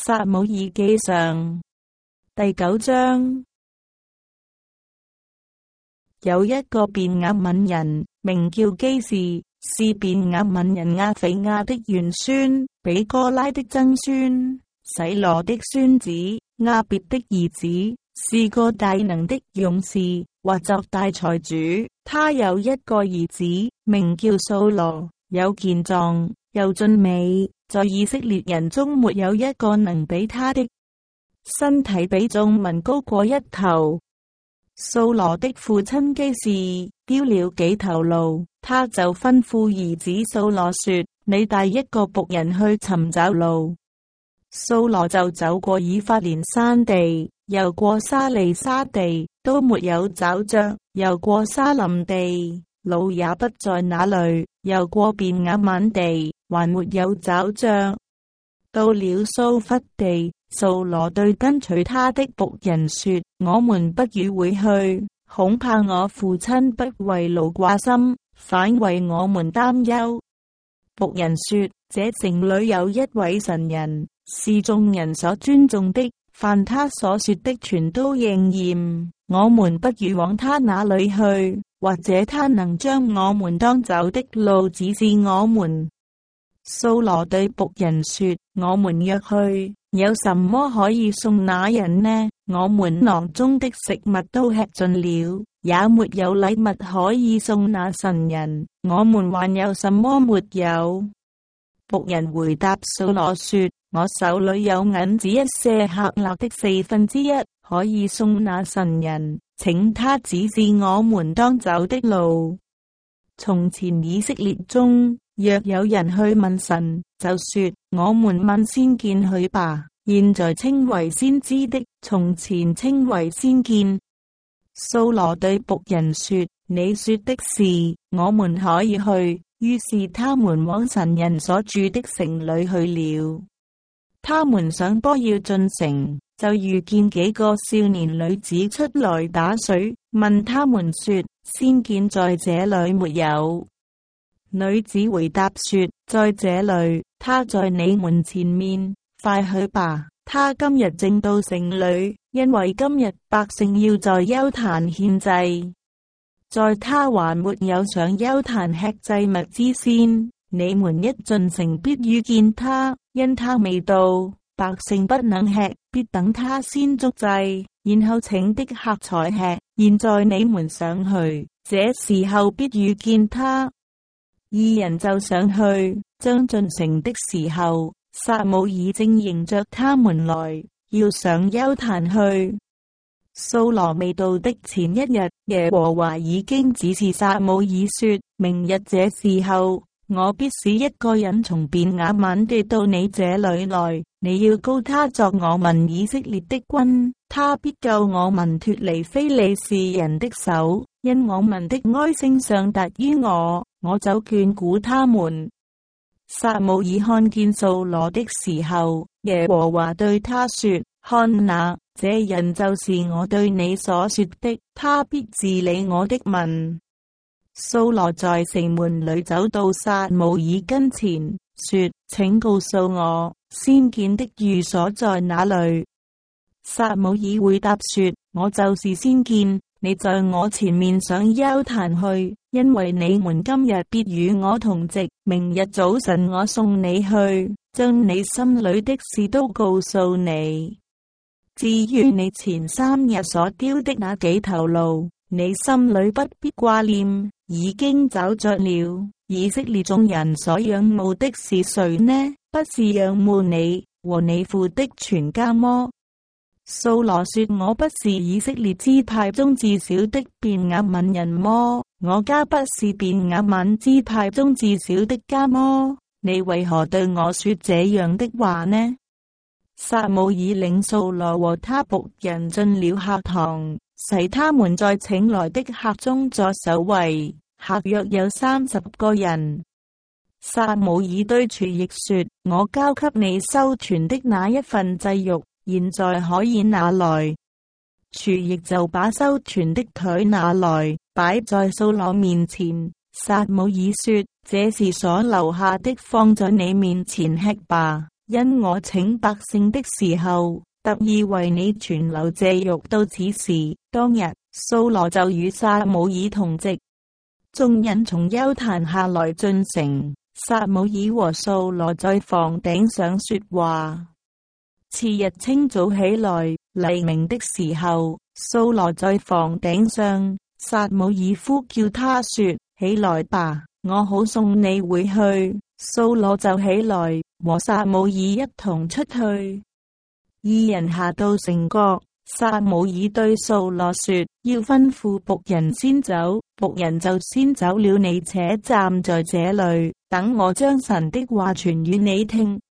撒母耳記上第9章。有一個便雅憫人，名叫基士，是便雅憫人亞腓亞的玄孫，比哥拉的曾孫，洗羅的孫子，亞別的兒子，是個大能的勇士，或作大財主。他有一個兒子，名叫掃羅，有健壯，又俊美，在以色列人中沒有一個能比他的，身體比眾民高過一頭。掃羅的父親基士丟了幾頭驢，他就吩咐兒子掃羅說：你帶一個僕人去尋找驢。掃羅就走過以法蓮山地，又過沙利沙地，都沒有找着；又過沙林地，驢也不在那裏；又過便雅憫地，還沒有找着。到了蘇弗地，掃羅對跟隨他的僕人說：我們不與回去，恐怕我父親不為驢掛心，反為我們擔憂。僕人說：這城裏有一位神人，是眾人所尊重的，凡他所說的全都應驗。我們不如往他那裏去，或者他能將我們當走的路指示我們。掃羅對僕人說：我們若去，有什麼可以送那人呢？我們囊中的食物都吃盡了，也沒有禮物可以送那神人，我們還有什麼沒有？僕人回答掃羅說：我手裏有銀子1舍客勒的1/4，可以送那神人，請他指示我們當走的路。從前以色列中，若有人去問神，就說：我們問先見去吧。現在稱為先知的，從前稱為先見。掃羅對僕人說：你說的是，我們可以去。於是他們往神人所住的城裏去了。他們上坡要進城，就遇見幾個少年女子出來打水，問他們說：先見在這裏沒有？女子回答說：在這裏，他在你們前面，快去吧。他今日正到城裏，因為今日百姓要在邱壇獻祭。在他還沒有上邱壇吃祭物之先，你們一進城必遇見他，因他未到，百姓不能吃，必等他先祝祭，然後請的客才吃。現在你們上去，這時候必遇見他。二人就上去，將進城的時候，撒母耳正迎着他們來，要上邱壇去。掃羅未到的前一日，耶和華已經指示撒母耳說：明日這時候，我必使一個人從便雅憫地到你這裏來，你要膏他作我民以色列的君，他必救我民脫離非利士人的手，因我民的哀聲上達於我，我就眷顧他們。撒母耳看見掃羅的時候，耶和華對他說：看哪，這人就是我對你所說的，他必治理我的民。掃羅在城門裏走到撒母耳跟前，說：請告訴我，先見的寓所在哪裏？撒母耳回答說：我就是先見，你在我前面上邱壇去，因為你們今日必與我同席，明日早晨我送你去，將你心裏的事都告訴你。至於你前3日所丟的那幾頭驢，你心裏不必掛念，已經找着了。以色列眾人所仰慕的是誰呢？不是仰慕你和你父的全家麼？掃羅說：我不是以色列支派中至小的便雅憫人麼？我家不是便雅憫支派中至小的家麼？你為何對我說這樣的話呢？撒母耳領掃羅和他僕人進了客堂，使他們在請來的客中作守衛，客約有30個人。撒母耳對廚役說：我交給你收存的那一份祭肉，現在可以拿來。廚役就把收存的腿拿來，擺在掃羅面前。撒母耳說：這是所留下的，放在你面前吃吧。 因我請百姓的時候，特意為你存留這肉。到此時，當日，掃羅就與撒母耳同席。眾人從邱壇下來進城，撒母耳和掃羅在房頂上說話。次日清早起來，黎明的時候，掃羅在房頂上，撒母耳呼叫他說：起來吧，我好送你回去。掃羅就起來，和撒母耳一同出去。二人下到城角，撒母耳對掃羅說：要吩咐僕人先走。僕人就先走了，你且站在這裏，等我將神的話傳與你聽。